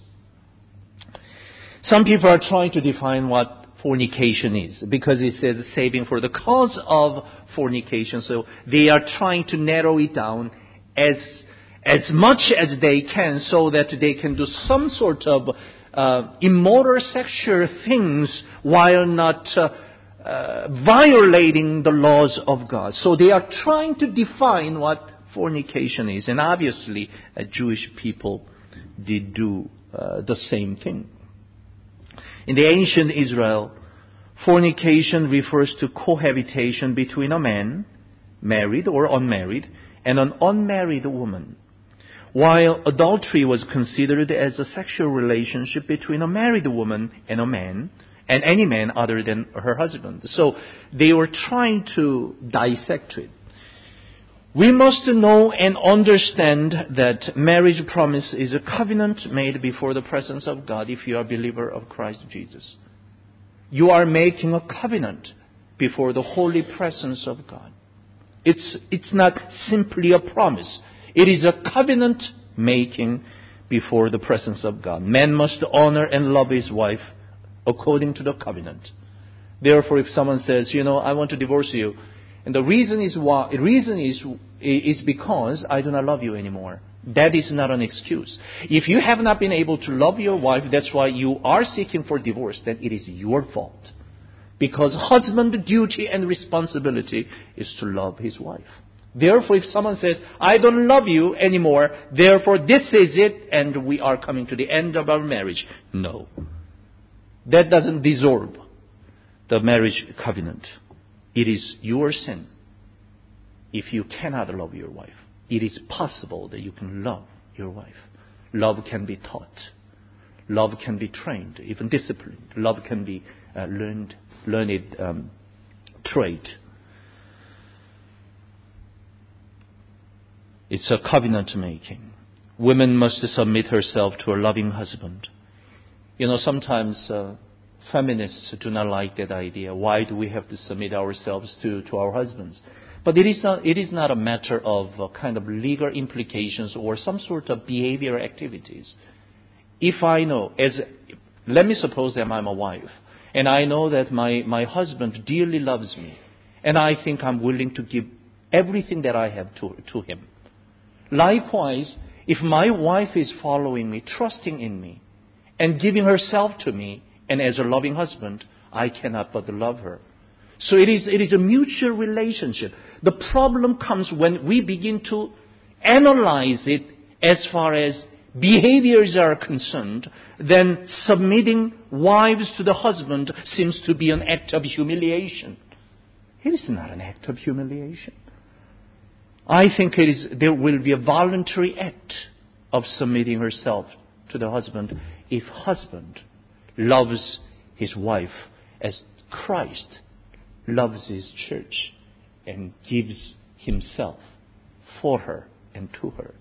Some people are trying to define what fornication is, because it says saving for the cause of fornication. So they are trying to narrow it down as as much as they can so that they can do some sort of uh, immoral sexual things while not uh, uh, violating the laws of God. So they are trying to define what fornication is. And obviously, uh, Jewish people did do uh, the same thing. In the ancient Israel, fornication refers to cohabitation between a man, married or unmarried, and an unmarried woman, while adultery was considered as a sexual relationship between a married woman and a man, and any man other than her husband. So they were trying to dissect it. We must know and understand that marriage promise is a covenant made before the presence of God if you are a believer of Christ Jesus. You are making a covenant before the holy presence of God. It's, it's not simply a promise. It is a covenant making before the presence of God. Man must honor and love his wife according to the covenant. Therefore, if someone says, you know, I want to divorce you, and the reason is why, the reason is, is because I do not love you anymore. That is not an excuse. If you have not been able to love your wife, that's why you are seeking for divorce, then it is your fault. Because husband's duty and responsibility is to love his wife. Therefore, if someone says, I don't love you anymore, therefore this is it, and we are coming to the end of our marriage. No. That doesn't dissolve the marriage covenant. It is your sin if you cannot love your wife. It is possible that you can love your wife. Love can be taught. Love can be trained, even disciplined. Love can be uh, learned, learned um, trait. It's a covenant making. Women must submit herself to a loving husband. You know, sometimes uh, feminists do not like that idea. Why do we have to submit ourselves to, to our husbands? But it is not, it is not a matter of uh, kind of legal implications or some sort of behavioral activities. If I know, as let me suppose that I'm a wife, and I know that my, my husband dearly loves me, and I think I'm willing to give everything that I have to, to him. Likewise, if my wife is following me, trusting in me, and giving herself to me, and as a loving husband, I cannot but love her. So it is, it is a mutual relationship. The problem comes when we begin to analyze it as far as behaviors are concerned. Then submitting wives to the husband seems to be an act of humiliation. It is not an act of humiliation. I think it is, there will be a voluntary act of submitting herself to the husband if husband loves his wife as Christ loves his church and gives himself for her and to her.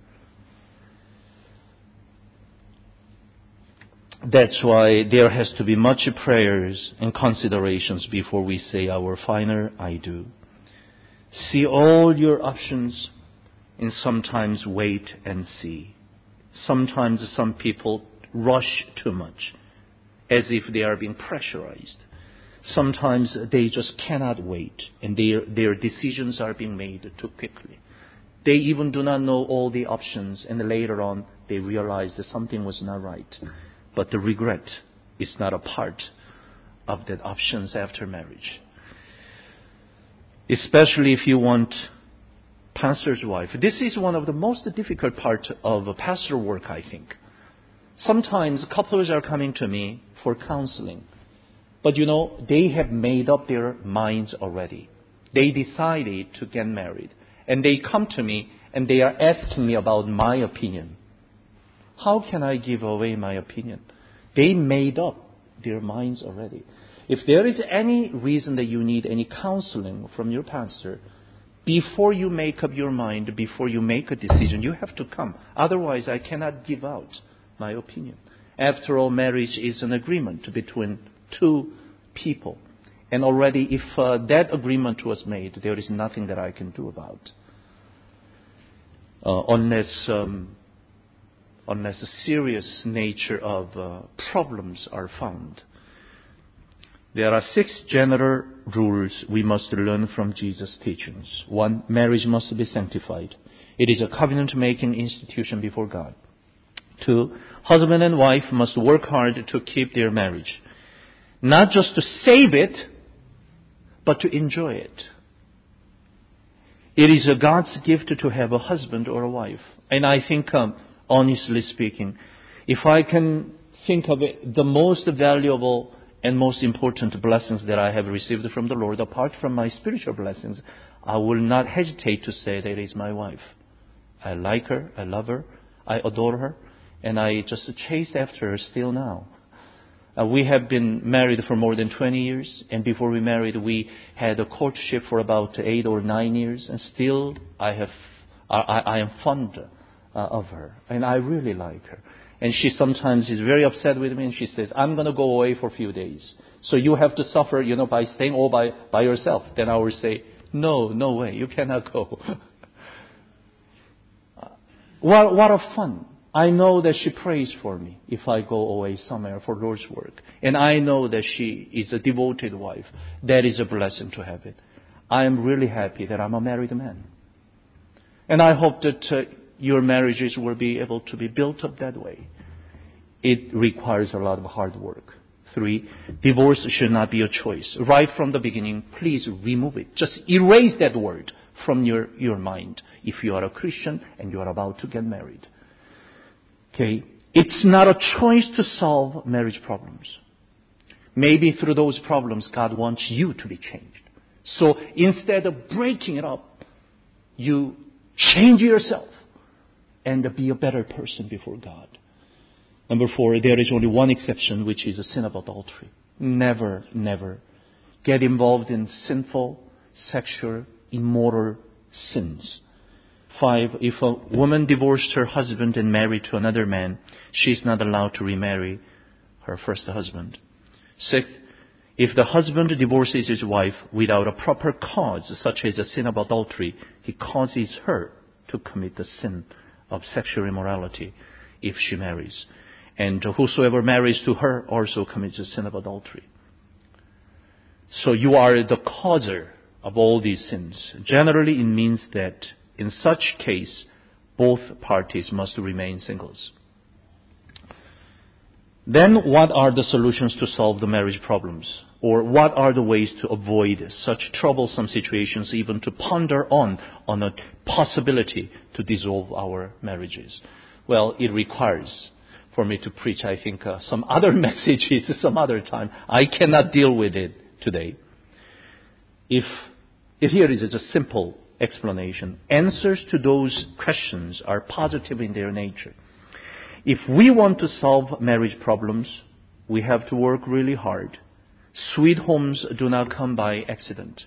That's why there has to be much prayers and considerations before we say our final I do. See all your options and sometimes wait and see. Sometimes some people rush too much as if they are being pressurized. Sometimes they just cannot wait and their, their decisions are being made too quickly. They even do not know all the options, and later on they realize that something was not right. But the regret is not a part of that options after marriage. Especially if you want pastor's wife. This is one of the most difficult parts of pastor work, I think. Sometimes couples are coming to me for counseling. But you know, they have made up their minds already. They decided to get married. And they come to me and they are asking me about my opinion. How can I give away my opinion? They made up their minds already. If there is any reason that you need any counseling from your pastor, before you make up your mind, before you make a decision, you have to come. Otherwise, I cannot give out my opinion. After all, marriage is an agreement between two people. And already, if uh, that agreement was made, there is nothing that I can do about. Uh, unless, um, unless a serious nature of uh, problems are found. There are six general rules we must learn from Jesus' teachings. One, marriage must be sanctified. It is a covenant-making institution before God. Two, husband and wife must work hard to keep their marriage. Not just to save it, but to enjoy it. It is a God's gift to have a husband or a wife. And I think, um, honestly speaking, if I can think of it, the most valuable and most important blessings that I have received from the Lord, apart from my spiritual blessings, I will not hesitate to say that it is my wife. I like her, I love her, I adore her, and I just chase after her still now. Uh, we have been married for more than twenty years, and before we married, we had a courtship for about eight or nine years, and still I have, I, I am fond uh, of her, and I really like her. And she sometimes is very upset with me, and she says, "I'm going to go away for a few days, so you have to suffer, you know, by staying all by by yourself." Then I will say, "No, no way, you cannot go." What what a fun! I know that she prays for me if I go away somewhere for Lord's work. And I know that she is a devoted wife. That is a blessing to have it. I am really happy that I'm a married man. And I hope that uh, your marriages will be able to be built up that way. It requires a lot of hard work. Three, divorce should not be a choice. Right from the beginning, please remove it. Just erase that word from your, your mind if you are a Christian and you are about to get married. Okay, it's not a choice to solve marriage problems. Maybe through those problems, God wants you to be changed. So instead of breaking it up, you change yourself and be a better person before God. Number four, there is only one exception, which is the sin of adultery. Never, never get involved in sinful, sexual, immoral sins. Five, if a woman divorced her husband and married to another man, she's not allowed to remarry her first husband. Six, if the husband divorces his wife without a proper cause, such as a sin of adultery, he causes her to commit the sin of sexual immorality if she marries. And whosoever marries to her also commits the sin of adultery. So you are the causer of all these sins. Generally, it means that in such case, both parties must remain singles. Then what are the solutions to solve the marriage problems? Or what are the ways to avoid such troublesome situations, even to ponder on, on a possibility to dissolve our marriages? Well, it requires for me to preach, I think, uh, some other messages some other time. I cannot deal with it today. If, if here is a simple explanation. Answers to those questions are positive in their nature. If we want to solve marriage problems, we have to work really hard. Sweet homes do not come by accident.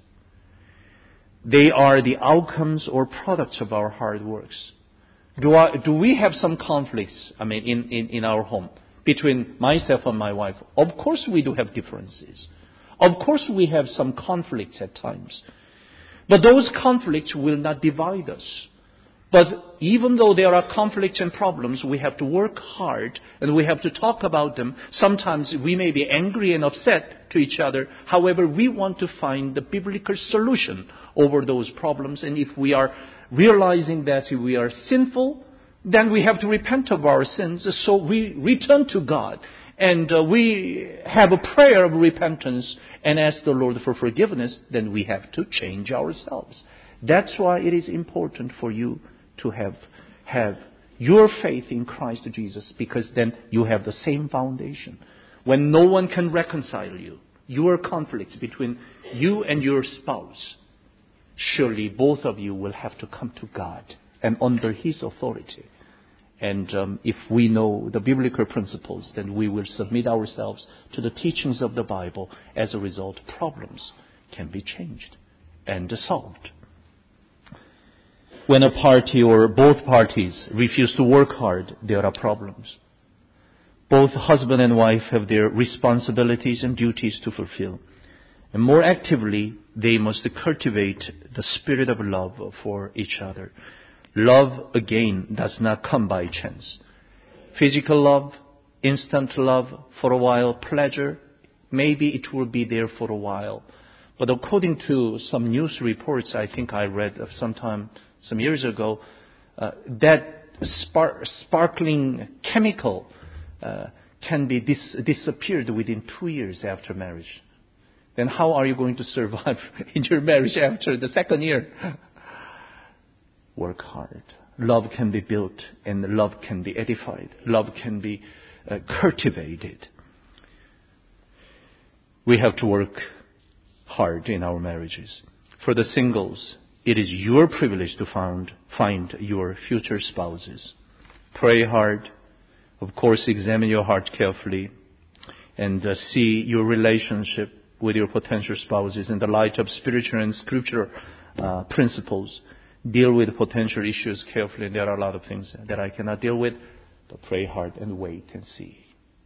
They are the outcomes or products of our hard works. Do, I, do we have some conflicts, I mean, in, in, in our home between myself and my wife? Of course we do have differences. Of course we have some conflicts at times. But those conflicts will not divide us. But even though there are conflicts and problems, we have to work hard and we have to talk about them. Sometimes we may be angry and upset to each other. However, we want to find the biblical solution over those problems. And if we are realizing that we are sinful, then we have to repent of our sins. So we return to God. And uh, we have a prayer of repentance and ask the Lord for forgiveness, then we have to change ourselves. That's why it is important for you to have, have your faith in Christ Jesus, because then you have the same foundation. When no one can reconcile you, your conflicts between you and your spouse, surely both of you will have to come to God and under His authority. And um, if we know the biblical principles, then we will submit ourselves to the teachings of the Bible. As a result, problems can be changed and solved. When a party or both parties refuse to work hard, there are problems. Both husband and wife have their responsibilities and duties to fulfill. And more actively, they must cultivate the spirit of love for each other. Love, again, does not come by chance. Physical love, instant love, for a while, pleasure, maybe it will be there for a while. But according to some news reports I think I read of sometime, some years ago, uh, that spar- sparkling chemical uh, can be dis- disappeared within two years after marriage. Then how are you going to survive in your marriage after the second year? Work hard. Love can be built and love can be edified. Love can be uh, cultivated. We have to work hard in our marriages. For the singles, it is your privilege to find, find your future spouses. Pray hard. Of course, examine your heart carefully. and uh, see your relationship with your potential spouses in the light of spiritual and scriptural uh, principles. Deal with potential issues carefully. There are a lot of things that I cannot deal with, but pray hard and wait and see.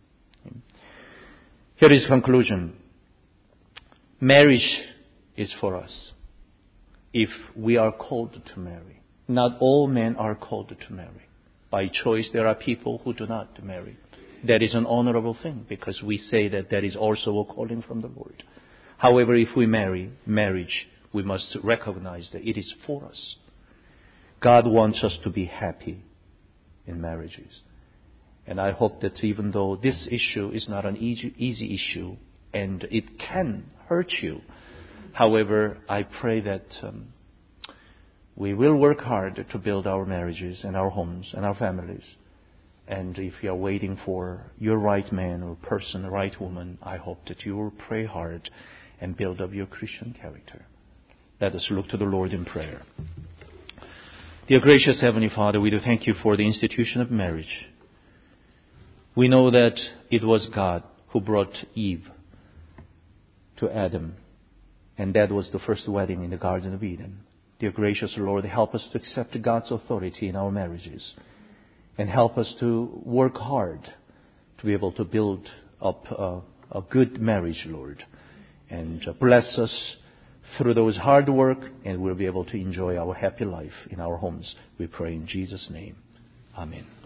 Here is conclusion. Marriage is for us if we are called to marry. Not all men are called to marry. By choice, there are people who do not marry. That is an honorable thing because we say that that is also a calling from the Lord. However, if we marry, marriage, we must recognize that it is for us. God wants us to be happy in marriages. And I hope that even though this issue is not an easy, easy issue and it can hurt you, however, I pray that um, we will work hard to build our marriages and our homes and our families. And if you are waiting for your right man or person, right woman, I hope that you will pray hard and build up your Christian character. Let us look to the Lord in prayer. Dear gracious Heavenly Father, we do thank you for the institution of marriage. We know that it was God who brought Eve to Adam, and that was the first wedding in the Garden of Eden. Dear gracious Lord, help us to accept God's authority in our marriages and help us to work hard to be able to build up a, a good marriage, Lord. And bless us through those hard work, and we'll be able to enjoy our happy life in our homes. We pray in Jesus' name. Amen.